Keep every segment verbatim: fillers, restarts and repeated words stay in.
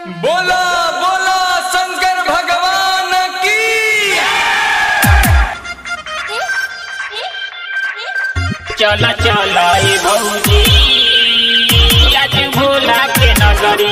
बोला बोला शंकर भगवान की। चला चला ए भौजी आज भोला के नगरी।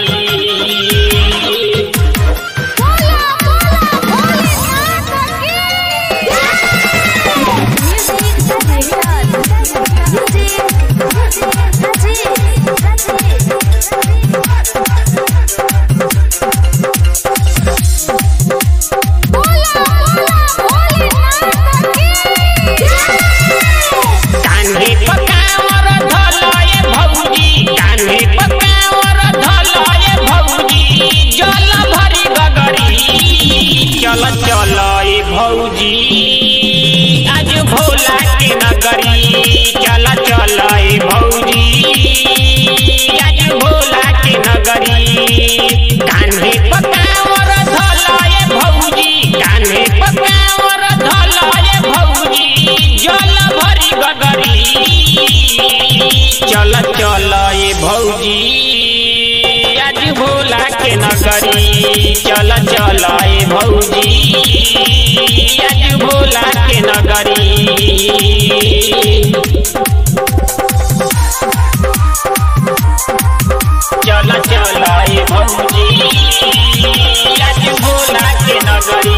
चला चला ए भौजी आज भोला के नगरी। चला चला ए भौजी आज भोला के नगरी। कान्हे पकावर धला ए भौजी, कान्हे पकावर धला ए भौजी जल भरी गगरी। चला चला ए भौजी आज भोला के नगरी। चला चला ए भौजी आज भोला के नगरी। चला चला ए भौजी आज भोला के नगरी।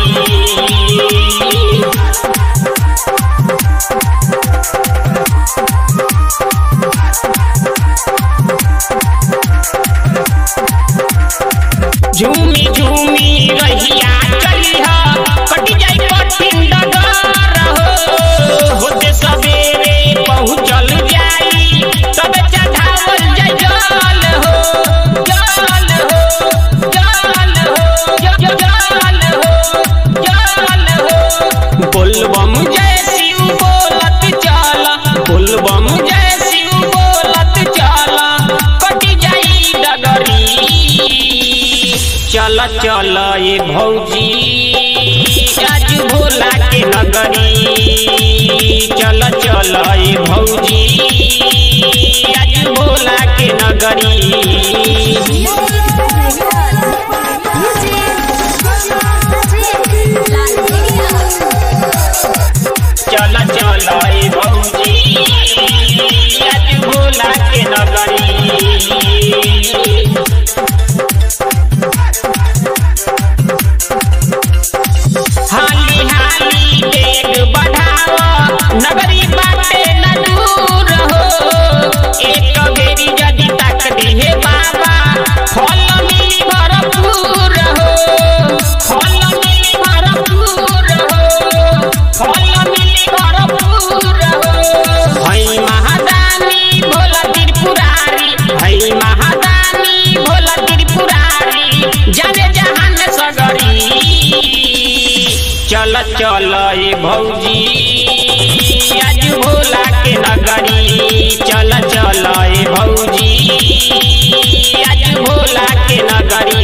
झूमी झूमी रहिया चलिहा कट जाई कठिन डगर हो। होते सवेरे पहुँचल जाई तब चढ़ावल जाई जल हो। जल हो जल हो जल हो जल हो। बोलबम जय शिव बोलत चला, बोलबम जय शिव बोलत चला कट जाई डगरी। चला चला ए भौजी आज भोला के नगरी। चला चला ए भौजी आज भोला के नगरी। चला चला ए भौजी आज भोला के नगरी। हाली हाली डेग बढ़ावा नगरी बाटे न दूर हो। एक बेरी जदि तक दिहे बाबा फल मिली भरपूर हो। फल मिली भरपूर हो, फल मिली भरपूर हो। हई महादानी भोला त्रिपुरारी, हई महादानी भोला त्रिपुरारी जाने जहान सगरी। चला चला ए भौजी आज भोला के नगरी। चला चला ए भौजी आज भोला के नगरी।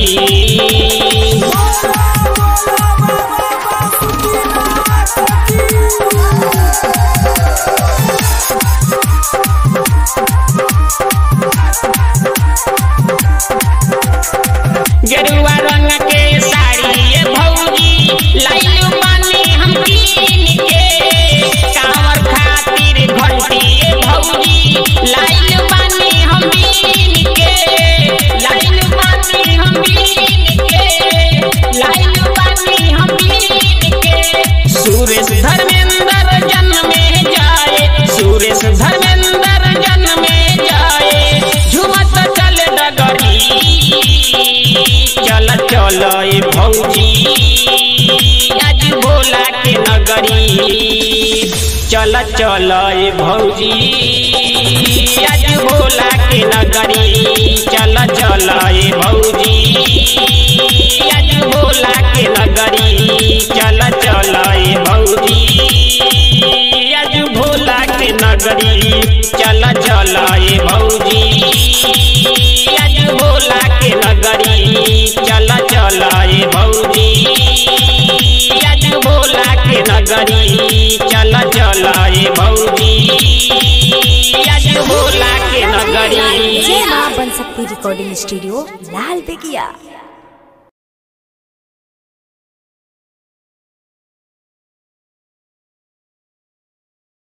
गेरुआ रंग के साड़ी ए भौजी लाइल बानी हम कीन के। कांवर खातिर घंटी ए भौजी लाइल बानी हम बीन के। लाइल बानी हम बीन के, लाइल बानी हम बीन के। सुरेश धर्मेंद्र जन्म में जाए, सुरेश धर्मेंद्र जन्म में जाए झुमत चल डगरी। चला चला ए भौजी आज भोला के नगरी। चला चला ए भौजी आज भोला के नगरी। चला चला ए भौजी आज भोला के नगरी। चला चला ए भौजी आज भोला के नगरी। चला चला ए भौजी आज भोला के नगरी। चला चला ए भौजी आज भोला के नगरी। चला चला ए भौजी आज भोला के नगरी। Janshakti recording studio Lal बेगिया।